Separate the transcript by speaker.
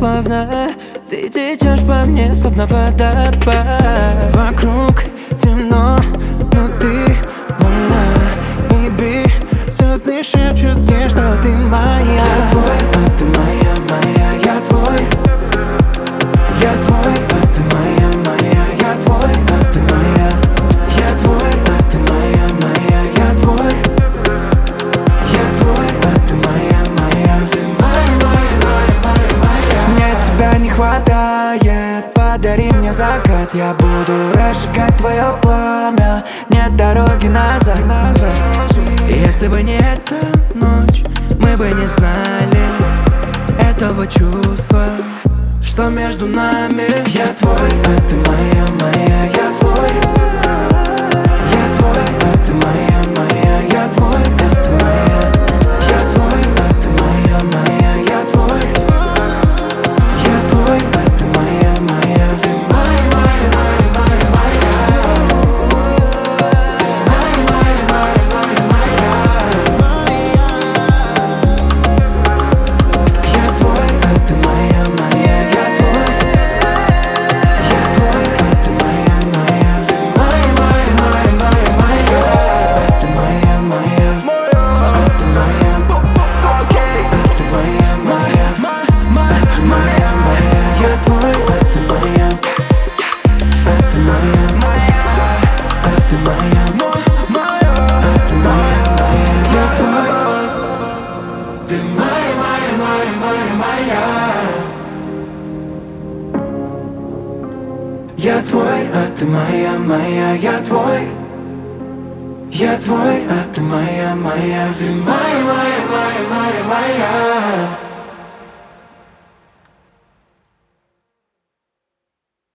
Speaker 1: плавно ты течешь по мне, словно водопад. Вокруг темно, но ты луна, baby. Звезды шепчут мне, что ты моя. Я твой, а ты моя, моя. Я твой, я твой, а ты моя, моя. Я твой, а ты моя. Я твой, а ты моя, моя. Я твой, я твой, а ты моя, моя. Ты моя, моя, моя, моя, моя. Мне тебя не хватает, подари мне закат. Я буду разжигать твое пламя, нет дороги назад. Если бы не эта ночь, мы бы не знали этого чувства, что между нами. Я твой, а ты моя, моя. Я твой, я твой, а ты моя, моя. Я твой, а ты моя. Я твой, а ты моя, моя. Я твой, я твой, а ты моя, моя. Ты моя, моя, моя, моя, моя. Моя, моя, моя, моя, моя. Я твой, а ты моя, моя. Я твой, я твой, а ты моя, моя. Ты моя, моя, моя, моя, моя. А ты моя, моя. А ты моя, а ты моя, моя. А ты моя, моя. Я твой, а ты моя. А ты моя, а ты моя, а ты моя, моя. Я твой, ты моя, моя, моя, моя, моя. Я твой, а ты моя, моя. Я твой, я твой, а ты моя, моя. Ты моя, моя, моя, моя, моя.